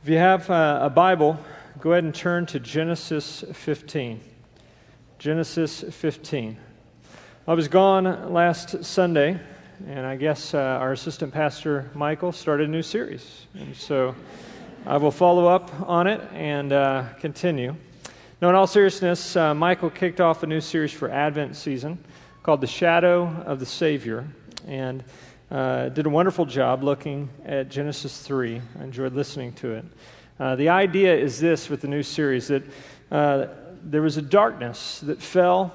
If you have a Bible, go ahead and turn to Genesis 15. Genesis 15. I was gone last Sunday, and I guess our assistant pastor, Michael, started a new series. And so I will follow up on it and continue. Now, in all seriousness, Michael kicked off a new series for Advent season called The Shadow of the Savior, and did a wonderful job looking at Genesis 3. I enjoyed listening to it. The idea is this with the new series, that there was a darkness that fell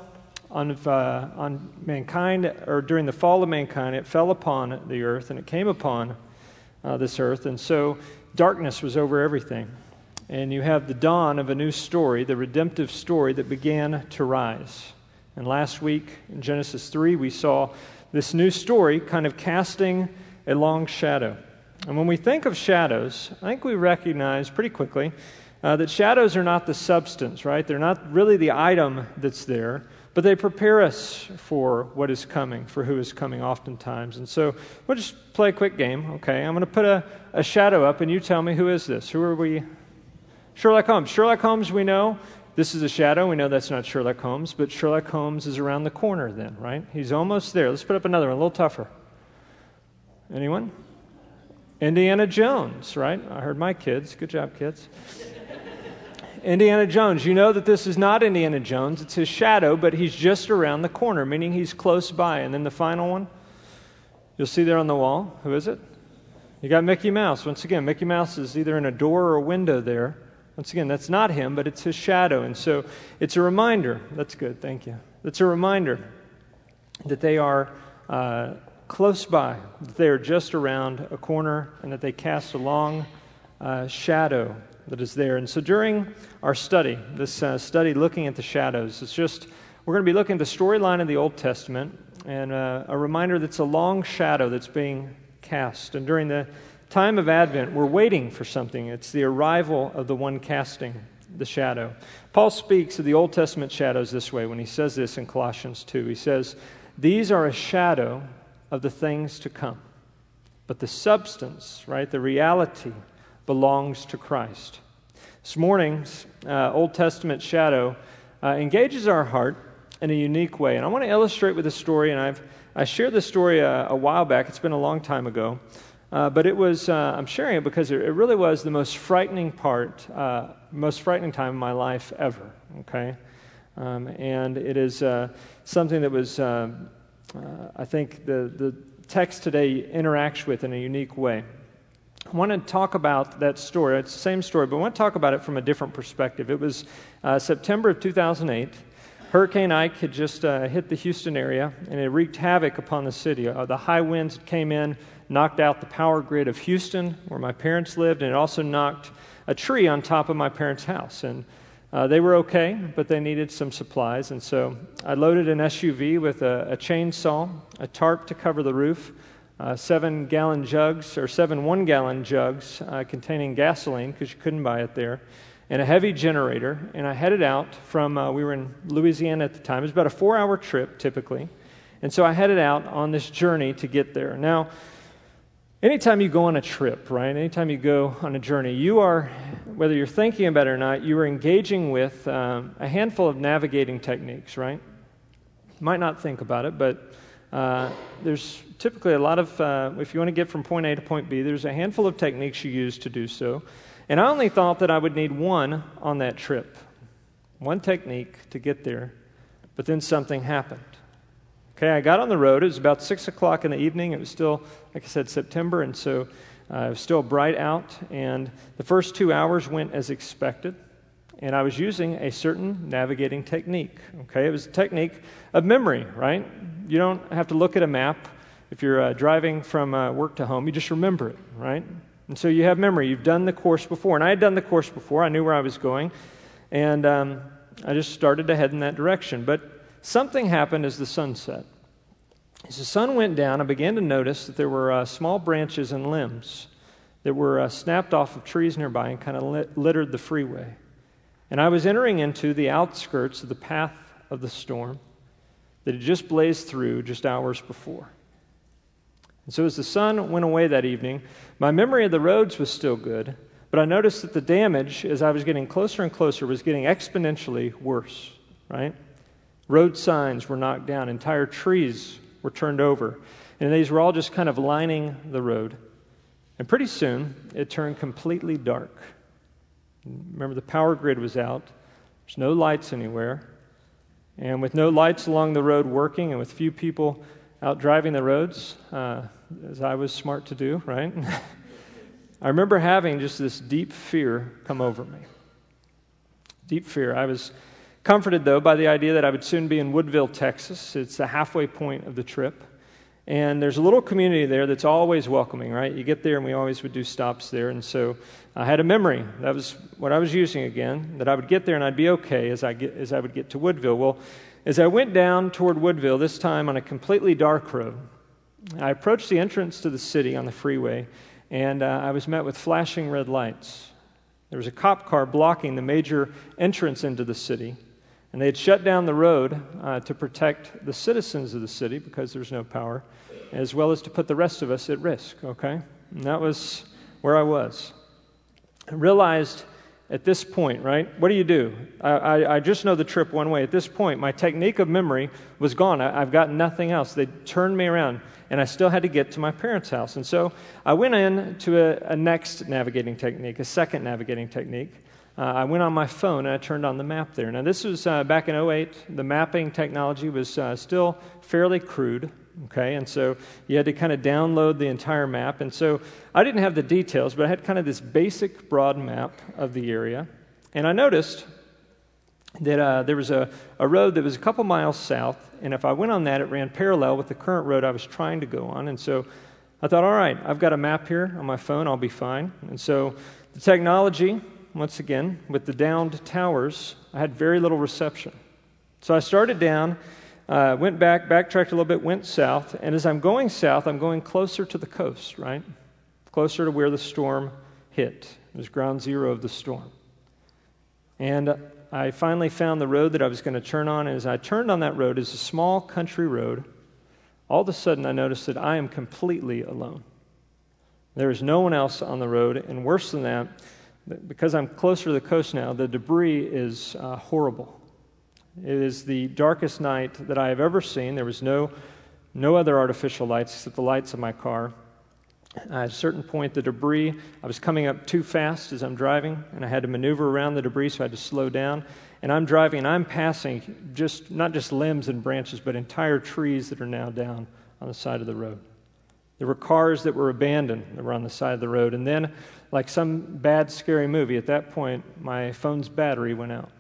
on mankind, or during the fall of mankind. It fell upon the earth, and it came upon this earth, and so darkness was over everything. And you have the dawn of a new story, the redemptive story that began to rise. And last week in Genesis 3, we saw this new story kind of casting a long shadow. And when we think of shadows, I think we recognize pretty quickly that shadows are not the substance, right? They're not really the item that's there, but they prepare us for what is coming, for who is coming oftentimes. And so we'll just play a quick game, okay? I'm going to put a shadow up, and you tell me, who is this? Who are we? Sherlock Holmes. Sherlock Holmes, we know. This is a shadow. We know that's not Sherlock Holmes, but Sherlock Holmes is around the corner then, right? He's almost there. Let's put up another one, a little tougher. Anyone? Indiana Jones, right? I heard my kids. Good job, kids. Indiana Jones. You know that this is not Indiana Jones. It's his shadow, but he's just around the corner, meaning he's close by. And then the final one, you'll see there on the wall. Who is it? You got Mickey Mouse. Once again, Mickey Mouse is either in a door or a window there. Once again, that's not him, but it's his shadow. And so it's a reminder. That's good, thank you. It's a reminder that they are close by, that they are just around a corner, and that they cast a long shadow that is there. And so during our study, this study looking at the shadows, we're going to be looking at the storyline of the Old Testament, and a reminder that's a long shadow that's being cast. And during the time of Advent, we're waiting for something. It's the arrival of the one casting the shadow. Paul speaks of the Old Testament shadows this way when he says this in Colossians 2. He says, "These are a shadow of the things to come, but the substance, right, the reality, belongs to Christ." This morning's Old Testament shadow engages our heart in a unique way. And I want to illustrate with a story, and I shared this story a while back. It's been a long time ago. But it was, I'm sharing it because it really was the most frightening time of my life ever, okay? And it is something that was, I think the text today interacts with in a unique way. I want to talk about that story. It's the same story, but I want to talk about it from a different perspective. It was September of 2008. Hurricane Ike had just hit the Houston area, and it wreaked havoc upon the city. The high winds came in, knocked out the power grid of Houston, where my parents lived, and it also knocked a tree on top of my parents' house. And they were okay, but they needed some supplies. And so I loaded an SUV with a chainsaw, a tarp to cover the roof, 7 one-gallon jugs containing gasoline, because you couldn't buy it there, and a heavy generator. And I headed out from, we were in Louisiana at the time. It was about a 4-hour trip, typically. And so I headed out on this journey to get there. Now, anytime you go on a trip, right, anytime you go on a journey, you are, whether you're thinking about it or not, you are engaging with a handful of navigating techniques, right? You might not think about it, but there's typically a lot of, if you want to get from point A to point B, there's a handful of techniques you use to do so. And I only thought that I would need one on that trip, one technique to get there, but then something happened. Okay, I got on the road. It was about 6 o'clock in the evening. It was still, like I said, September, and so it was still bright out, and the first 2 hours went as expected, and I was using a certain navigating technique. Okay, it was a technique of memory, right? You don't have to look at a map if you're driving from work to home. You just remember it, right? And so you have memory. You've done the course before, and I had done the course before. I knew where I was going, and I just started to head in that direction. But something happened as the sun set. As the sun went down, I began to notice that there were small branches and limbs that were snapped off of trees nearby and kind of littered the freeway. And I was entering into the outskirts of the path of the storm that had just blazed through just hours before. And so as the sun went away that evening, my memory of the roads was still good, But I noticed that the damage, as I was getting closer and closer, was getting exponentially worse, right? Road signs were knocked down. Entire trees were turned over. And these were all just kind of lining the road. And pretty soon, it turned completely dark. Remember, the power grid was out. There's no lights anywhere. And with no lights along the road working and with few people out driving the roads, as I was smart to do, right? I remember having just this deep fear come over me. Deep fear. I was comforted, though, by the idea that I would soon be in Woodville, Texas. It's the halfway point of the trip. And there's a little community there that's always welcoming, right? You get there, and we always would do stops there. And so I had a memory. That was what I was using again, that I would get there and I'd be okay as I would get to Woodville. Well, as I went down toward Woodville, this time on a completely dark road, I approached the entrance to the city on the freeway, and I was met with flashing red lights. There was a cop car blocking the major entrance into the city, and they had shut down the road to protect the citizens of the city because there's no power, as well as to put the rest of us at risk, okay? And that was where I was. I realized at this point, right, what do? I just know the trip one way. At this point, my technique of memory was gone. I've got nothing else. They turned me around, and I still had to get to my parents' house. And so I went in to a next navigating technique, a second navigating technique. I went on my phone, and I turned on the map there. Now, this was back in 2008. The mapping technology was still fairly crude, okay? And so you had to kind of download the entire map. And so I didn't have the details, but I had kind of this basic broad map of the area. And I noticed that there was a road that was a couple miles south, and if I went on that, it ran parallel with the current road I was trying to go on. And so I thought, all right, I've got a map here on my phone. I'll be fine. And so the technology, once again, with the downed towers, I had very little reception. So I started down, went back, backtracked a little bit, went south, and as I'm going south, I'm going closer to the coast, right? Closer to where the storm hit. It was ground zero of the storm. And I finally found the road that I was going to turn on, and as I turned on that road, it's a small country road. All of a sudden, I noticed that I am completely alone. There is no one else on the road, and worse than that, because I'm closer to the coast now, the debris is horrible. It is the darkest night that I have ever seen. There was no other artificial lights except the lights of my car. At a certain point, the debris, I was coming up too fast as I'm driving, and I had to maneuver around the debris, so I had to slow down. And I'm driving, and I'm passing not just limbs and branches, but entire trees that are now down on the side of the road. There were cars that were abandoned that were on the side of the road. And then, like some bad, scary movie, at that point, my phone's battery went out.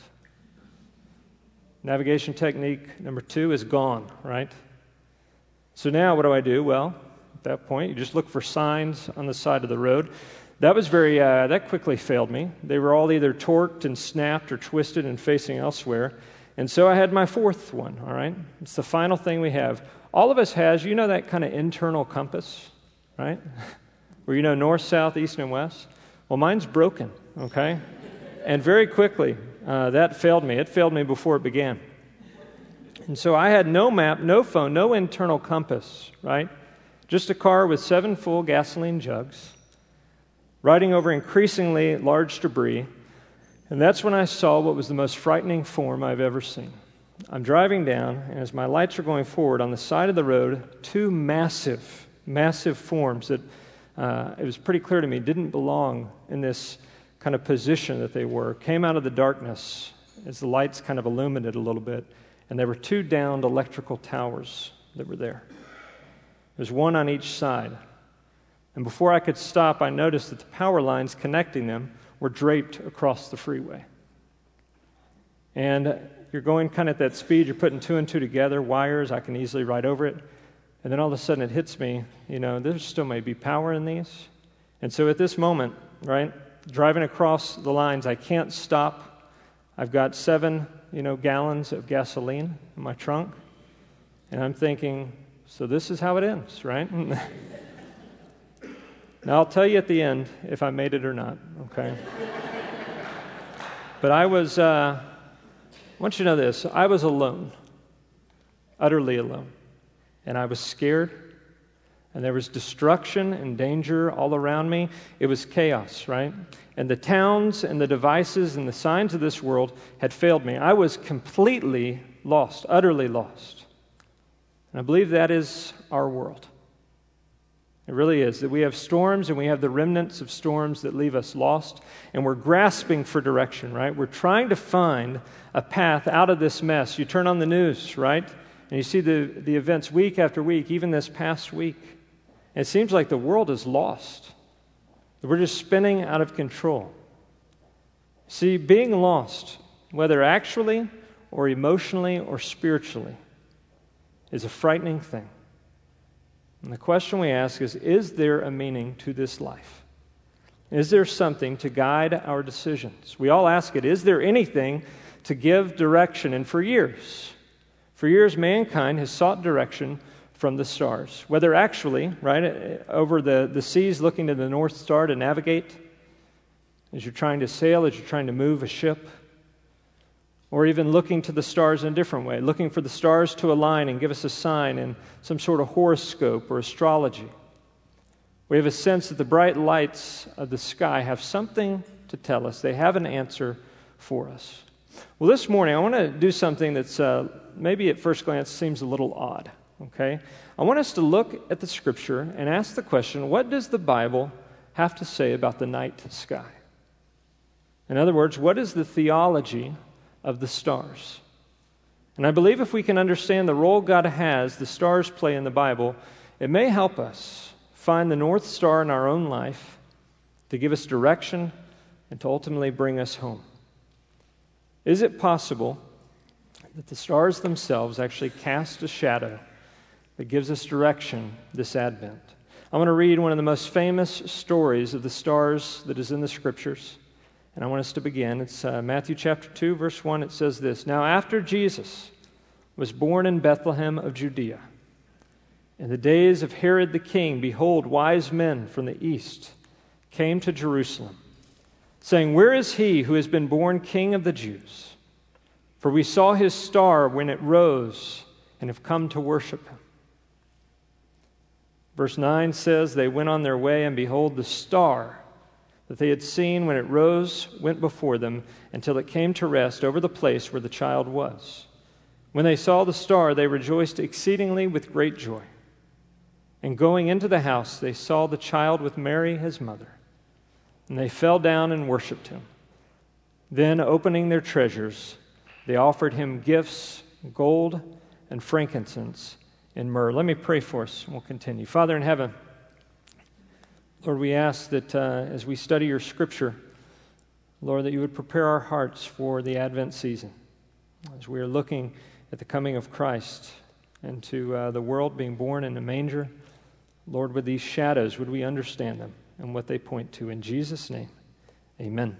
Navigation technique number 2 is gone, right? So now what do? Well, at that point, you just look for signs on the side of the road. That was that quickly failed me. They were all either torqued and snapped or twisted and facing elsewhere. And so I had my fourth one, all right? It's the final thing we have. All of us has, you know, that kind of internal compass, right? Where you know north, south, east, and west. Well, mine's broken, okay? And very quickly, that failed me. It failed me before it began. And so I had no map, no phone, no internal compass, right? Just a car with 7 full gasoline jugs, riding over increasingly large debris. And that's when I saw what was the most frightening form I've ever seen. I'm driving down, and as my lights are going forward, on the side of the road, 2 massive, massive forms that it was pretty clear to me didn't belong in this kind of position that they were, came out of the darkness as the lights kind of illuminated a little bit, and there were 2 downed electrical towers that were there. There's one on each side. And before I could stop, I noticed that the power lines connecting them were draped across the freeway. And you're going kind of at that speed, you're putting 2 and 2 together, wires, I can easily ride over it. And then all of a sudden it hits me, you know, there still may be power in these. And so at this moment, right, driving across the lines, I can't stop. I've got 7, gallons of gasoline in my trunk. And I'm thinking, so this is how it ends, right? Now, I'll tell you at the end if I made it or not, okay? But I want you to know this, I was alone, utterly alone. And I was scared, And there was destruction and danger all around me. It was chaos, right? And the towns and the devices and the signs of this world had failed me. I was completely lost, utterly lost. And I believe that is our world. It really is, that we have storms and we have the remnants of storms that leave us lost, and we're grasping for direction, right? We're trying to find a path out of this mess. You turn on the news, right? And you see the events week after week, even this past week. And it seems like the world is lost. We're just spinning out of control. See, being lost, whether actually or emotionally or spiritually, is a frightening thing. And the question we ask is there a meaning to this life? Is there something to guide our decisions? We all ask it, is there anything to give direction? And for years, mankind has sought direction from the stars. Whether actually, right, over the seas looking to the North Star to navigate, as you're trying to sail, as you're trying to move a ship, or even looking to the stars in a different way, looking for the stars to align and give us a sign in some sort of horoscope or astrology. We have a sense that the bright lights of the sky have something to tell us. They have an answer for us. Well, this morning I want to do something that's maybe at first glance seems a little odd, okay? I want us to look at the Scripture and ask the question, what does the Bible have to say about the night sky? In other words, what is the theology of the stars? And I believe if we can understand the role God has, the stars play in the Bible, it may help us find the North Star in our own life to give us direction and to ultimately bring us home. Is it possible that the stars themselves actually cast a shadow that gives us direction this Advent? I want to read one of the most famous stories of the stars that is in the Scriptures. And I want us to begin. It's Matthew chapter 2, verse 1. It says this, "Now after Jesus was born in Bethlehem of Judea, in the days of Herod the king, behold, wise men from the east came to Jerusalem, saying, 'Where is he who has been born King of the Jews? For we saw his star when it rose and have come to worship him.'" Verse 9 says, "They went on their way, and behold, the star that they had seen when it rose went before them until it came to rest over the place where the child was. When they saw the star, they rejoiced exceedingly with great joy. And going into the house, they saw the child with Mary, his mother. And they fell down and worshipped him. Then, opening their treasures, they offered him gifts, gold and frankincense and myrrh." Let me pray for us, and we'll continue. Father in heaven, Lord, we ask that as we study your Scripture, Lord, that you would prepare our hearts for the Advent season. As we are looking at the coming of Christ and to the world being born in a manger, Lord, with these shadows, would we understand them and what they point to? In Jesus' name, amen.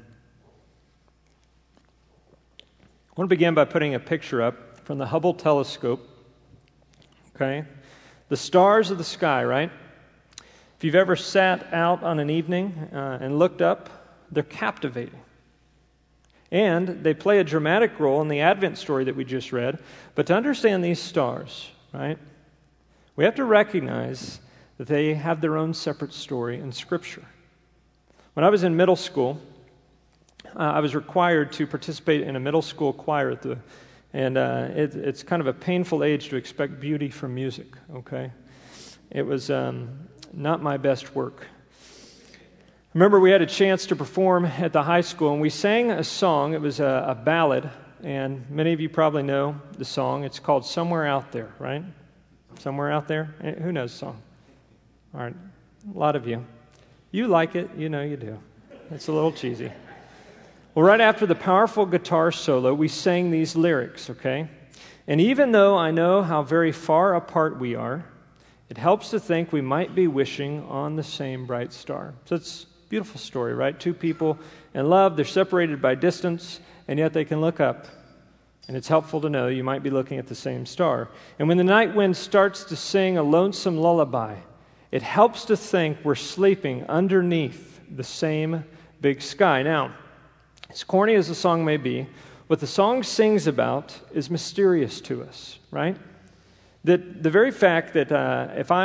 I want to begin by putting a picture up from the Hubble telescope. Okay? The stars of the sky, right? If you've ever sat out on an evening and looked up, they're captivating. And they play a dramatic role in the Advent story that we just read. But to understand these stars, right, we have to recognize that they have their own separate story in Scripture. When I was in middle school, I was required to participate in a middle school choir it's kind of a painful age to expect beauty from music, okay? It was not my best work. I remember we had a chance to perform at the high school, and we sang a song. It was a ballad, and many of you probably know the song. It's called "Somewhere Out There," right? Somewhere Out There? Who knows the song? All right, a lot of you. You like it, you know you do. It's a little cheesy. Well, right after the powerful guitar solo, we sang these lyrics, okay? "And even though I know how very far apart we are, it helps to think we might be wishing on the same bright star." So it's a beautiful story, right? Two people in love, they're separated by distance, and yet they can look up. And it's helpful to know you might be looking at the same star. And when the night wind starts to sing a lonesome lullaby, it helps to think we're sleeping underneath the same big sky. Now, as corny as the song may be, what the song sings about is mysterious to us, right? That the very fact that if I'm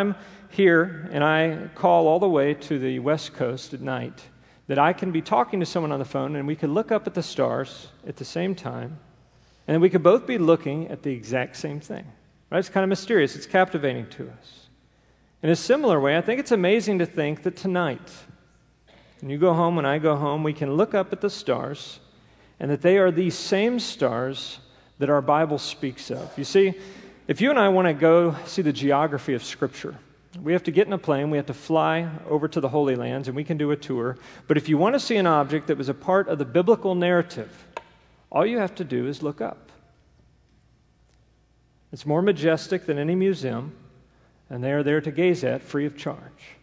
here and I call all the way to the West Coast at night, that I can be talking to someone on the phone and we could look up at the stars at the same time, and we could both be looking at the exact same thing. Right? It's kind of mysterious. It's captivating to us. In a similar way, I think it's amazing to think that tonight, when you go home, when I go home, we can look up at the stars, and that they are these same stars that our Bible speaks of. You see, if you and I want to go see the geography of Scripture, we have to get in a plane, we have to fly over to the Holy Lands, and we can do a tour. But if you want to see an object that was a part of the biblical narrative, all you have to do is look up. It's more majestic than any museum, and they are there to gaze at free of charge.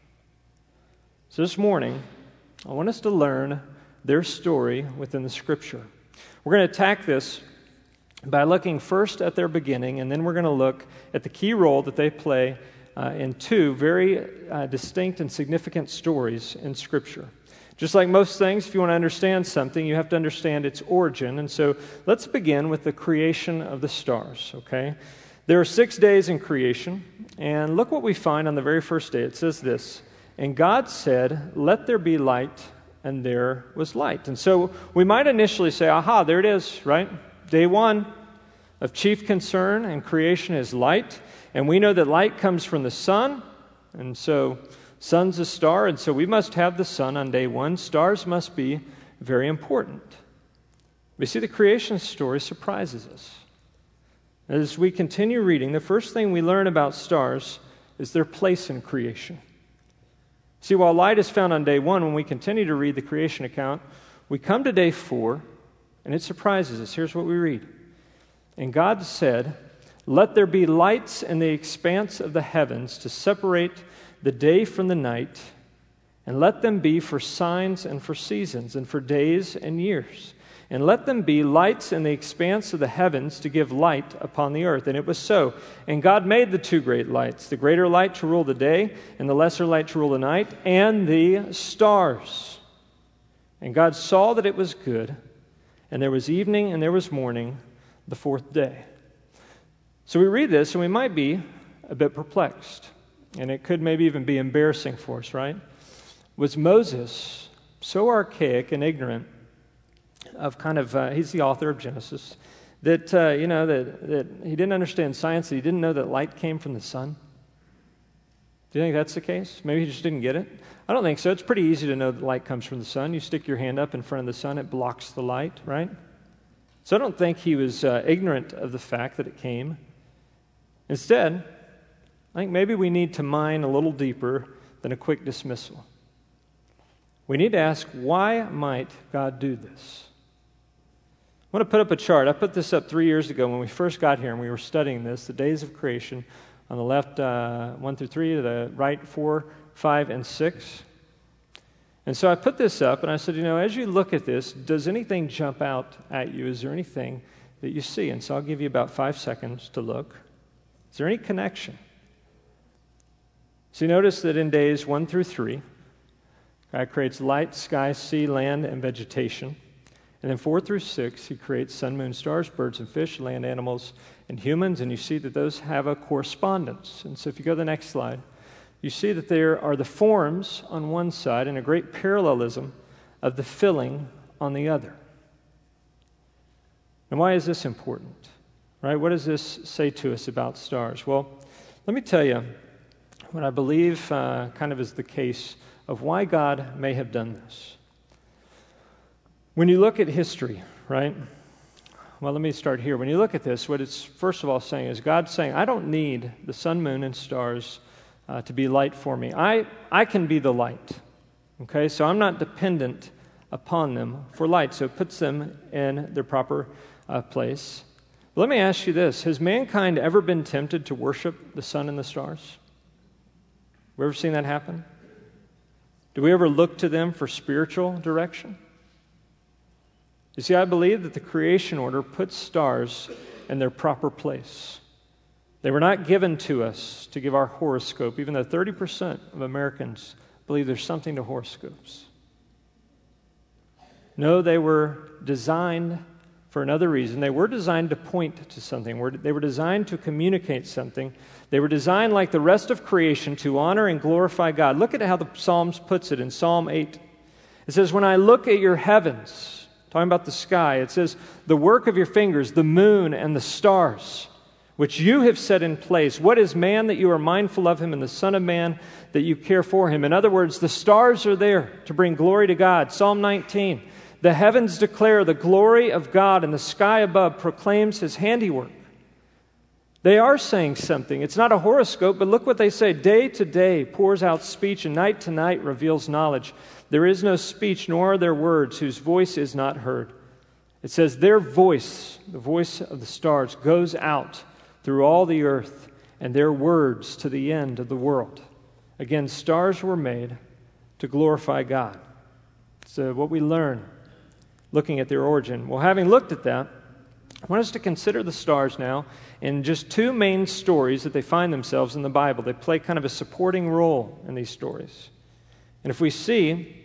So this morning, I want us to learn their story within the Scripture. We're going to attack this by looking first at their beginning, and then we're going to look at the key role that they play in two very distinct and significant stories in Scripture. Just like most things, if you want to understand something, you have to understand its origin. And so let's begin with the creation of the stars, okay? There are 6 days in creation, and look what we find on the very first day. It says this, "And God said, 'Let there be light,' and there was light." And so we might initially say, aha, there it is, right? Day one of chief concern in creation is light, and we know that light comes from the sun, and so sun's a star, and so we must have the sun on day one. Stars must be very important. We see the creation story surprises us. As we continue reading, the first thing we learn about stars is their place in creation. See, while light is found on day one, when we continue to read the creation account, we come to day 4, and it surprises us. Here's what we read. "And God said, 'Let there be lights in the expanse of the heavens to separate the day from the night, and let them be for signs and for seasons and for days and years. And let them be lights in the expanse of the heavens to give light upon the earth.' And it was so. And God made the 2 great lights, the greater light to rule the day, and the lesser light to rule the night, and the stars. And God saw that it was good, and there was evening and there was morning, the 4th day." So we read this, and we might be a bit perplexed. And it could maybe even be embarrassing for us, right? Was Moses so archaic and ignorant of he's the author of Genesis, that he didn't understand science, that he didn't know that light came from the sun? Do you think that's the case? Maybe he just didn't get it? I don't think so. It's pretty easy to know that light comes from the sun. You stick your hand up in front of the sun, it blocks the light, right? So I don't think he was ignorant of the fact that it came. Instead, I think maybe we need to mine a little deeper than a quick dismissal. We need to ask, why might God do this? I want to put up a chart. I put this up 3 years ago when we first got here and we were studying this, the days of creation. On the left, 1 through 3, to the right, 4, 5, and 6. And so I put this up and I said, as you look at this, does anything jump out at you? Is there anything that you see? And so I'll give you about 5 seconds to look. Is there any connection? So you notice that in days 1 through 3, God creates light, sky, sea, land, and vegetation. And then 4 through 6, he creates sun, moon, stars, birds and fish, land animals, and humans. And you see that those have a correspondence. And so if you go to the next slide, you see that there are the forms on one side and a great parallelism of the filling on the other. And why is this important? Right? What does this say to us about stars? Well, let me tell you what I believe kind of is the case of why God may have done this. When you look at history, right? Well, let me start here. When you look at this, what it's first of all saying is God's saying, I don't need the sun, moon, and stars to be light for me. I can be the light. Okay, so I'm not dependent upon them for light. So it puts them in their proper place. But let me ask you this. Has mankind ever been tempted to worship the sun and the stars? Have we ever seen that happen? Do we ever look to them for spiritual direction? You see, I believe that the creation order puts stars in their proper place. They were not given to us to give our horoscope, even though 30% of Americans believe there's something to horoscopes. No, they were designed for another reason. They were designed to point to something. They were designed to communicate something. They were designed, like the rest of creation, to honor and glorify God. Look at how the Psalms puts it in Psalm 8. It says, when I look at your heavens, talking about the sky, it says, the work of your fingers, the moon and the stars, which you have set in place. What is man that you are mindful of him, and the Son of Man that you care for him? In other words, the stars are there to bring glory to God. Psalm 19, the heavens declare the glory of God, and the sky above proclaims his handiwork. They are saying something. It's not a horoscope, but look what they say. Day to day pours out speech, and night to night reveals knowledge. There is no speech, nor are there words, whose voice is not heard. It says, their voice, the voice of the stars, goes out through all the earth, and their words to the end of the world. Again, stars were made to glorify God. So what we learn looking at their origin. Well, having looked at that, I want us to consider the stars now in just two main stories that they find themselves in the Bible. They play kind of a supporting role in these stories. And if we see,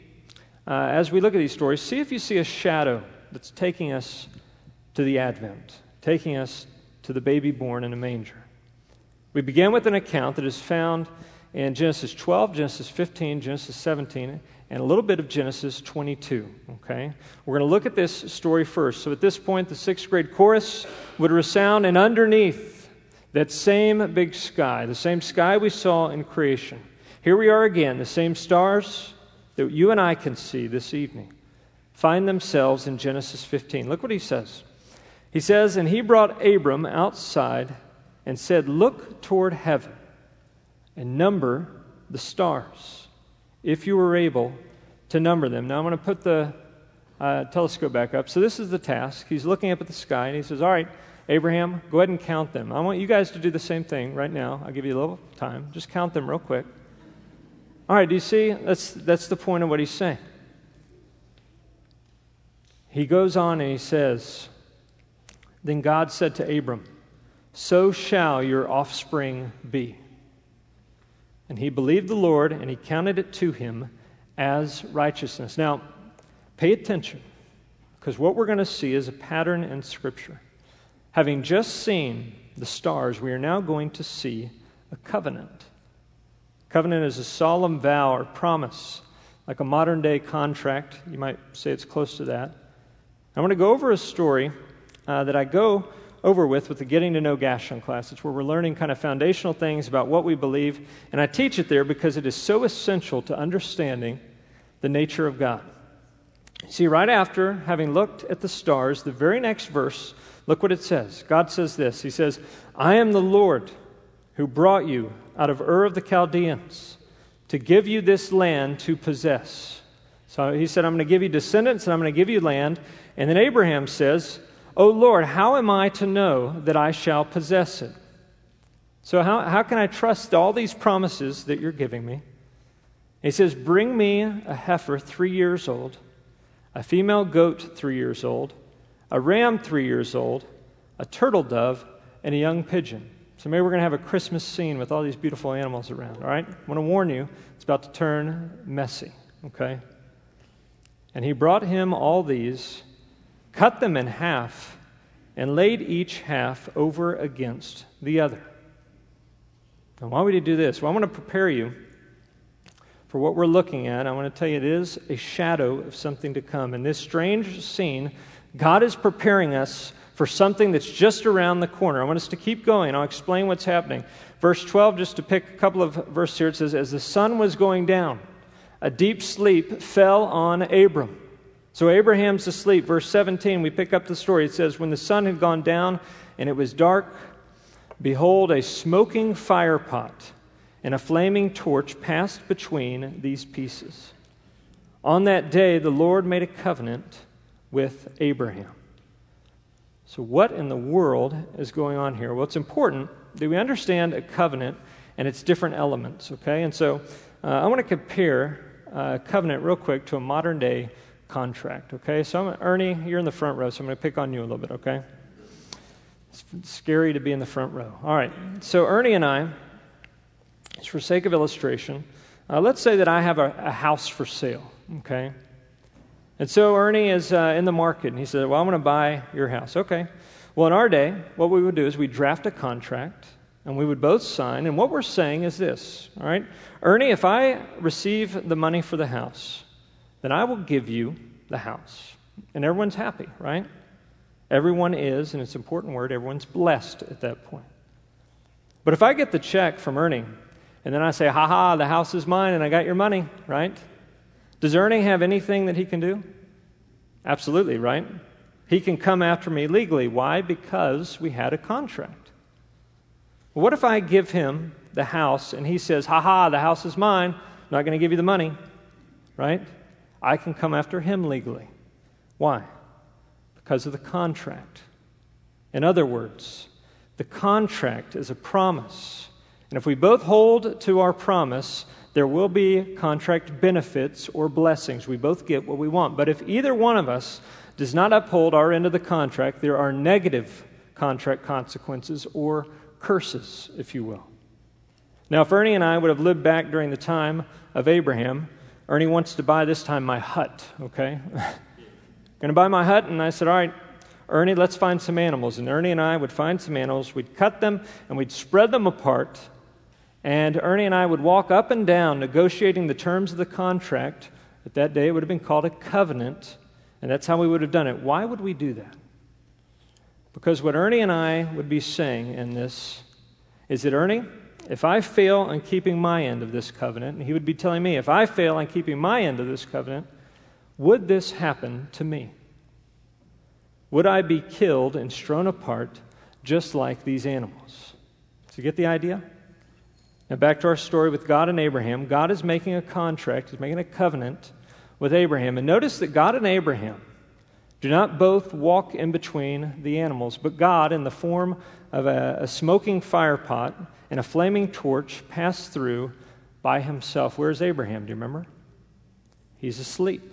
as we look at these stories, see if you see a shadow that's taking us to the Advent, taking us to the baby born in a manger. We begin with an account that is found in Genesis 12, Genesis 15, Genesis 17, and a little bit of Genesis 22, okay? We're going to look at this story first. So at this point, the sixth grade chorus would resound, and underneath that same big sky, the same sky we saw in creation, here we are again, the same stars that you and I can see this evening, find themselves in Genesis 15. Look what he says. He says, and he brought Abram outside and said, look toward heaven and number the stars, if you were able to number them. Now I'm going to put the telescope back up. So this is the task. He's looking up at the sky, and he says, all right, Abraham, go ahead and count them. I want you guys to do the same thing right now. I'll give you a little time. Just count them real quick. All right, do you see? That's the point of what he's saying. He goes on and he says, then God said to Abram, so shall your offspring be. And he believed the Lord, and he counted it to him as righteousness. Now, pay attention, because what we're going to see is a pattern in Scripture. Having just seen the stars, we are now going to see a covenant. Covenant is a solemn vow or promise, like a modern-day contract. You might say it's close to that. I want to go over a story that I go over with the Getting to Know Gashon class. It's where we're learning kind of foundational things about what we believe, and I teach it there because it is so essential to understanding the nature of God. See, right after having looked at the stars, the very next verse, look what it says. God says this. He says, I am the Lord who brought you out of Ur of the Chaldeans to give you this land to possess. So he said, I'm going to give you descendants, and I'm going to give you land. And then Abraham says, O Lord, how am I to know that I shall possess it? So how can I trust all these promises that you're giving me? He says, bring me a heifer 3 years old, a female goat 3 years old, a ram 3 years old, a turtle dove, and a young pigeon. So maybe we're going to have a Christmas scene with all these beautiful animals around, all right? I want to warn you, it's about to turn messy, okay? And he brought him all these, cut them in half, and laid each half over against the other. Now, why would he do this? Well, I want to prepare you for what we're looking at. I want to tell you it is a shadow of something to come. In this strange scene, God is preparing us for something that's just around the corner. I want us to keep going. I'll explain what's happening. Verse 12, just to pick a couple of verses here, it says, as the sun was going down, a deep sleep fell on Abram. So Abraham's asleep. Verse 17, we pick up the story. It says, when the sun had gone down and it was dark, behold, a smoking fire pot and a flaming torch passed between these pieces. On that day, the Lord made a covenant with Abraham. So what in the world is going on here? Well, it's important that we understand a covenant and its different elements, okay? And so I want to compare a covenant real quick to a modern-day contract, okay? So Ernie, you're in the front row, so I'm going to pick on you a little bit, okay? It's scary to be in the front row. All right, so Ernie and I, just for sake of illustration, let's say that I have a house for sale, okay? And so Ernie is in the market, and he said, well, I'm going to buy your house. Okay. Well, in our day, what we would do is we'd draft a contract, and we would both sign, and what we're saying is this, all right? Ernie, if I receive the money for the house, then I will give you the house. And everyone's happy, right? Everyone is, and it's an important word, everyone's blessed at that point. But if I get the check from Ernie, and then I say, ha-ha, the house is mine, and I got your money, right? Does Ernie have anything that he can do? Absolutely, right? He can come after me legally. Why? Because we had a contract. What if I give him the house, and he says, ha-ha, the house is mine, I'm not going to give you the money, right? I can come after him legally. Why? Because of the contract. In other words, the contract is a promise. And if we both hold to our promise, there will be contract benefits or blessings. We both get what we want. But if either one of us does not uphold our end of the contract, there are negative contract consequences or curses, if you will. Now, if Ernie and I would have lived back during the time of Abraham, Ernie wants to buy this time my hut, okay? Going to buy my hut, and I said, all right, Ernie, let's find some animals. And Ernie and I would find some animals, we'd cut them, and we'd spread them apart, and Ernie and I would walk up and down negotiating the terms of the contract. At that day, it would have been called a covenant, and that's how we would have done it. Why would we do that? Because what Ernie and I would be saying in this is that, Ernie, if I fail on keeping my end of this covenant, and he would be telling me, if I fail on keeping my end of this covenant, would this happen to me? Would I be killed and strewn apart just like these animals? So you get the idea? Now back to our story with God and Abraham. God is making a contract, he's making a covenant with Abraham. And notice that God and Abraham do not both walk in between the animals, but God, in the form of a smoking fire pot and a flaming torch, passed through by himself. Where's Abraham? Do you remember? He's asleep.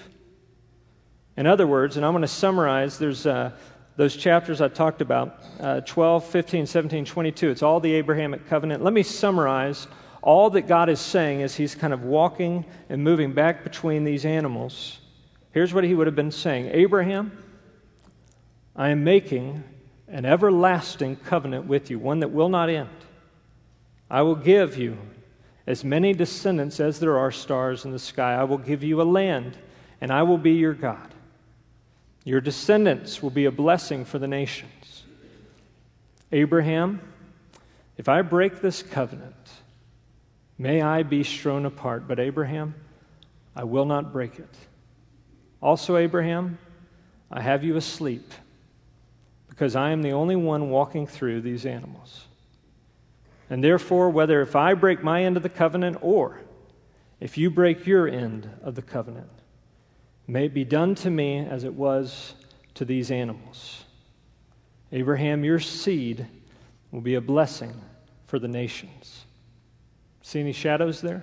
In other words, and I'm going to summarize, there's those chapters I talked about, 12, 15, 17, 22. It's all the Abrahamic covenant. Let me summarize all that God is saying as he's kind of walking and moving back between these animals. Here's what he would have been saying. Abraham, I am making an everlasting covenant with you, one that will not end. I will give you as many descendants as there are stars in the sky. I will give you a land, and I will be your God. Your descendants will be a blessing for the nations. Abraham, if I break this covenant, may I be strewn apart. But Abraham, I will not break it. Also, Abraham, I have you asleep because I am the only one walking through these animals. And therefore, whether if I break my end of the covenant or if you break your end of the covenant, may it be done to me as it was to these animals. Abraham, your seed will be a blessing for the nations. See any shadows there?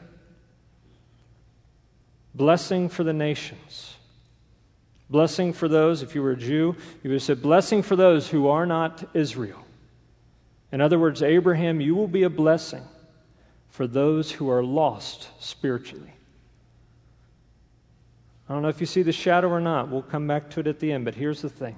Blessing for the nations. Blessing for those, if you were a Jew, you would have said, blessing for those who are not Israel. In other words, Abraham, you will be a blessing for those who are lost spiritually. I don't know if you see the shadow or not. We'll come back to it at the end, but here's the thing.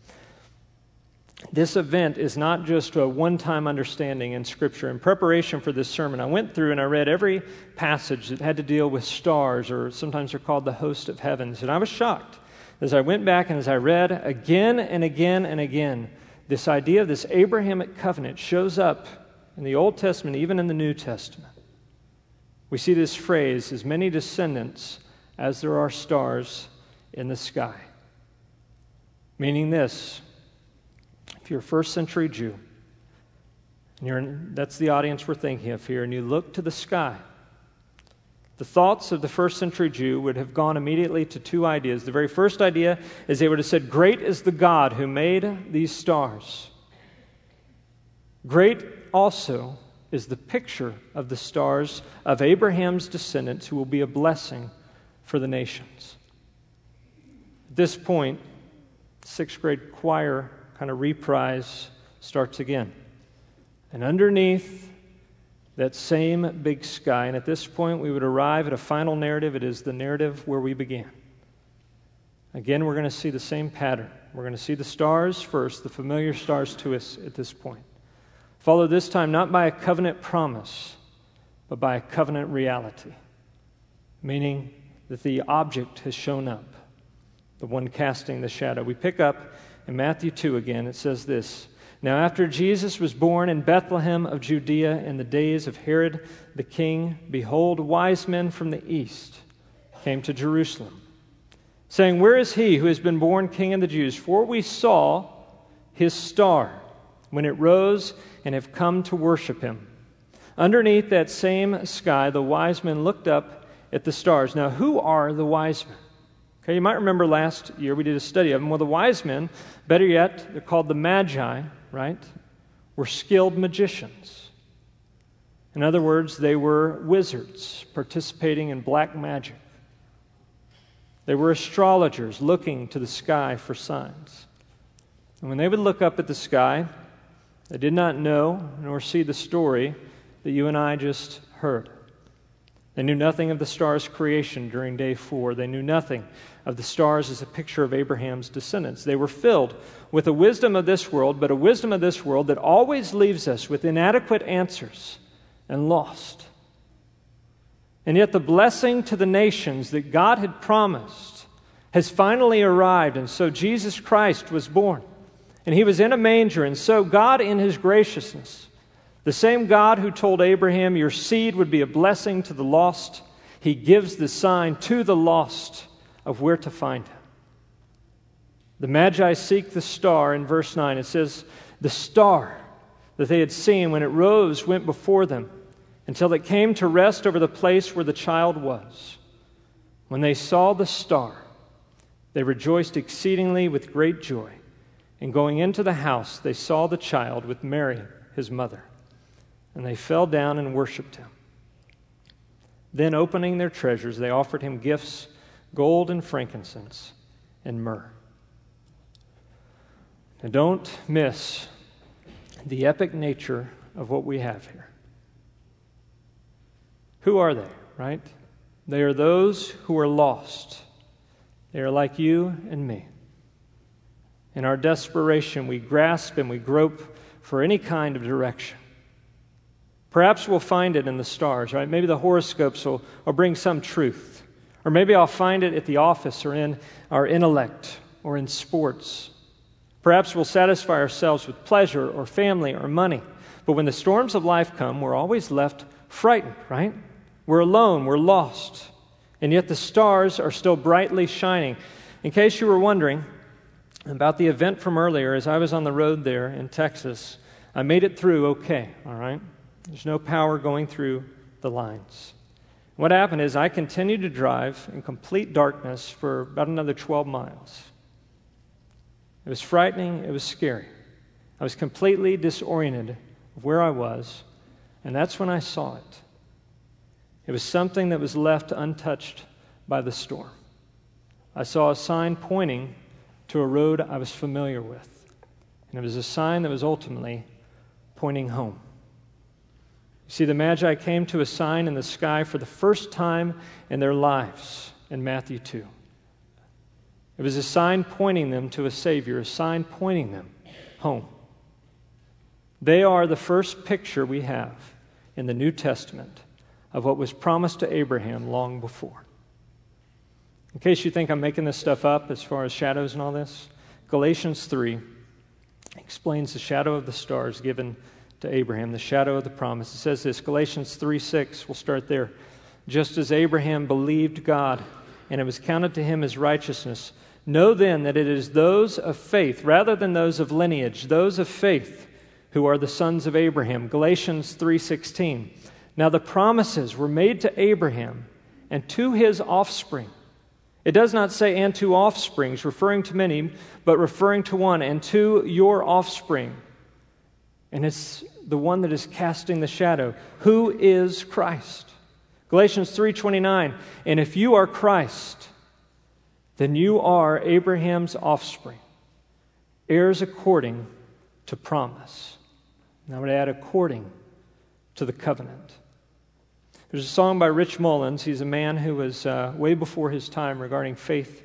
This event is not just a one-time understanding in Scripture. In preparation for this sermon, I went through and I read every passage that had to deal with stars, or sometimes they're called the host of heavens. And I was shocked as I went back and as I read again and again and again, this idea of this Abrahamic covenant shows up in the Old Testament, even in the New Testament. We see this phrase, as many descendants as there are stars in the sky. Meaning this, if you're a first century Jew, and that's the audience we're thinking of here, and you look to the sky, the thoughts of the first century Jew would have gone immediately to two ideas. The very first idea is they would have said, great is the God who made these stars. Great also is the picture of the stars of Abraham's descendants who will be a blessing for the nations. At this point, sixth grade choir kind of reprise starts again. And underneath that same big sky, and at this point we would arrive at a final narrative. It is the narrative where we began. Again, we're going to see the same pattern. We're going to see the stars first, the familiar stars to us at this point. Followed this time not by a covenant promise, but by a covenant reality, meaning that the object has shown up, the one casting the shadow. We pick up in Matthew 2 again. It says this, "Now after Jesus was born in Bethlehem of Judea in the days of Herod the king, behold, wise men from the east came to Jerusalem, saying, 'Where is he who has been born King of the Jews? For we saw his star when it rose and have come to worship him.' Underneath that same sky, the wise men looked up at the stars." Now, who are the wise men? Okay, you might remember last year we did a study of them. Well, the wise men, better yet, they're called the Magi, right? Were skilled magicians. In other words, they were wizards participating in black magic. They were astrologers looking to the sky for signs. And when they would look up at the sky, they did not know nor see the story that you and I just heard. They knew nothing of the stars' creation during day 4. They knew nothing of the stars as a picture of Abraham's descendants. They were filled with a wisdom of this world, but a wisdom of this world that always leaves us with inadequate answers and lost. And yet the blessing to the nations that God had promised has finally arrived, and so Jesus Christ was born. And he was in a manger, and so God in his graciousness, the same God who told Abraham, "Your seed would be a blessing to the lost," he gives the sign to the lost of where to find him. The Magi seek the star in verse 9. It says, "The star that they had seen when it rose went before them until it came to rest over the place where the child was. When they saw the star, they rejoiced exceedingly with great joy. And going into the house, they saw the child with Mary, his mother. And they fell down and worshipped him. Then, opening their treasures, they offered him gifts, gold and frankincense and myrrh." Now, don't miss the epic nature of what we have here. Who are they, right? They are those who are lost. They are like you and me. In our desperation, we grasp and we grope for any kind of direction. Perhaps we'll find it in the stars, right? Maybe the horoscopes will bring some truth. Or maybe I'll find it at the office or in our intellect or in sports. Perhaps we'll satisfy ourselves with pleasure or family or money. But when the storms of life come, we're always left frightened, right? We're alone, we're lost. And yet the stars are still brightly shining. In case you were wondering about the event from earlier, as I was on the road there in Texas, I made it through okay, all right? There's no power going through the lines. What happened is I continued to drive in complete darkness for about another 12 miles. It was frightening, it was scary. I was completely disoriented of where I was, and that's when I saw it. It was something that was left untouched by the storm. I saw a sign pointing to a road I was familiar with, and it was a sign that was ultimately pointing home. You see, the Magi came to a sign in the sky for the first time in their lives in Matthew 2. It was a sign pointing them to a Savior, a sign pointing them home. They are the first picture we have in the New Testament of what was promised to Abraham long before. In case you think I'm making this stuff up as far as shadows and all this, Galatians 3 explains the shadow of the stars given to Abraham, the shadow of the promise. It says this, Galatians 3:6, we'll start there. "Just as Abraham believed God, and it was counted to him as righteousness, know then that it is those of faith, rather than those of lineage, those of faith who are the sons of Abraham." Galatians 3:16, "Now the promises were made to Abraham and to his offspring." It does not say "and to offsprings," referring to many, but referring to one, "and to your offspring." And it's the one that is casting the shadow. Who is Christ? Galatians 3:29, "And if you are Christ, then you are Abraham's offspring, heirs according to promise." And I would add, according to the covenant. There's a song by Rich Mullins. He's a man who was way before his time regarding faith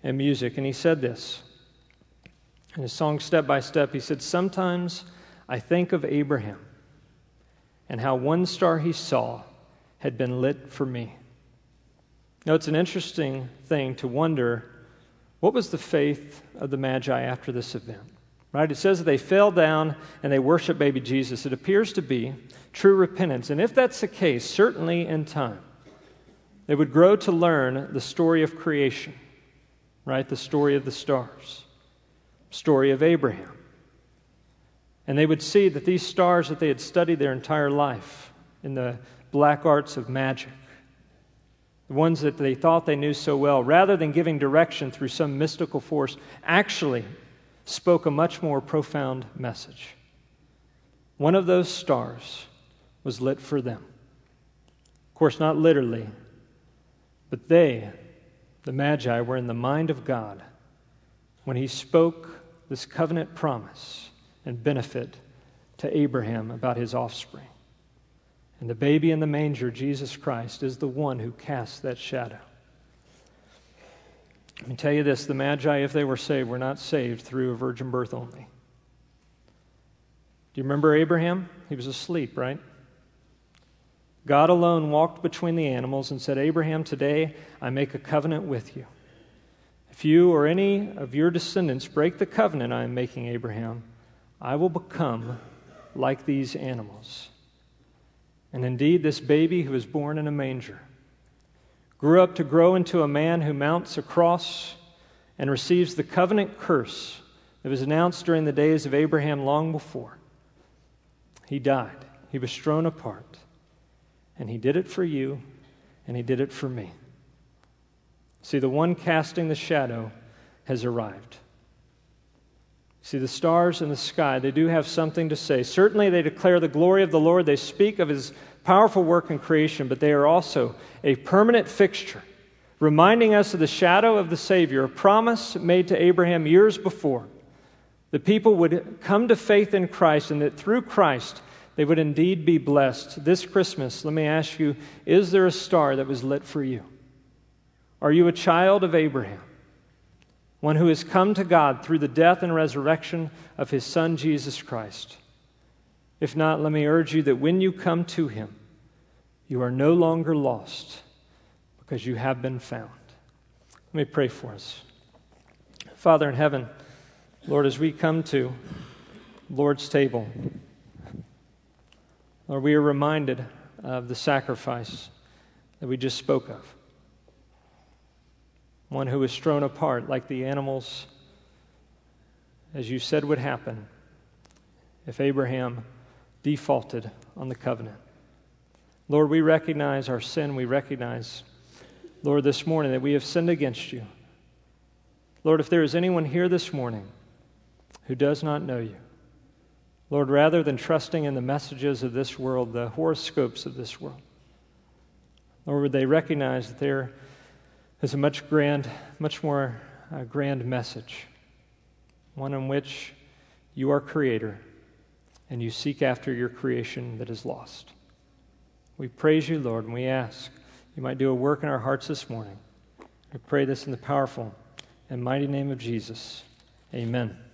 and music. And he said this in his song Step by Step. He said, "Sometimes I think of Abraham and how one star he saw had been lit for me." Now, it's an interesting thing to wonder, what was the faith of the Magi after this event? Right? It says that they fell down and they worshiped baby Jesus. It appears to be true repentance. And if that's the case, certainly in time, they would grow to learn the story of creation, right? The story of the stars, story of Abraham. And they would see that these stars that they had studied their entire life in the black arts of magic, the ones that they thought they knew so well, rather than giving direction through some mystical force, actually spoke a much more profound message. One of those stars was lit for them. Of course, not literally, but they, the Magi, were in the mind of God when He spoke this covenant promise and benefit to Abraham about his offspring. And the baby in the manger, Jesus Christ, is the one who casts that shadow. Let me tell you this, the Magi, if they were saved, were not saved through a virgin birth only. Do you remember Abraham? He was asleep, right? God alone walked between the animals and said, "Abraham, today I make a covenant with you. If you or any of your descendants break the covenant I am making, Abraham, I will become like these animals." And indeed, this baby who was born in a manger grew up to grow into a man who mounts a cross and receives the covenant curse that was announced during the days of Abraham long before. He died. He was thrown apart. And He did it for you, and He did it for me. See, the one casting the shadow has arrived. See, the stars in the sky, they do have something to say. Certainly they declare the glory of the Lord. They speak of His powerful work in creation, but they are also a permanent fixture, reminding us of the shadow of the Savior, a promise made to Abraham years before. The people would come to faith in Christ, and that through Christ they would indeed be blessed. This Christmas, let me ask you, is there a star that was lit for you? Are you a child of Abraham? One who has come to God through the death and resurrection of His Son, Jesus Christ? If not, let me urge you that when you come to Him, you are no longer lost because you have been found. Let me pray for us. Father in heaven, Lord, as we come to Lord's table, Lord, we are reminded of the sacrifice that we just spoke of. One who was thrown apart like the animals, as you said would happen if Abraham defaulted on the covenant. Lord, we recognize our sin. We recognize, Lord, this morning that we have sinned against you. Lord, if there is anyone here this morning who does not know you, Lord, rather than trusting in the messages of this world, the horoscopes of this world, Lord, would they recognize that there is a much more grand message, one in which you are creator and you seek after your creation that is lost. We praise you, Lord, and we ask you might do a work in our hearts this morning. We pray this in the powerful and mighty name of Jesus. Amen.